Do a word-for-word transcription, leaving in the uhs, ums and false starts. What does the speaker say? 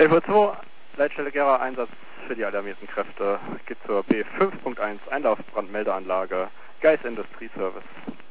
elf Uhr zwei, Leitstelle Gera, Einsatz für die alarmierten Kräfte. Geht zur B fünf Punkt eins Einlaufbrandmeldeanlage, Geis Industrieservice.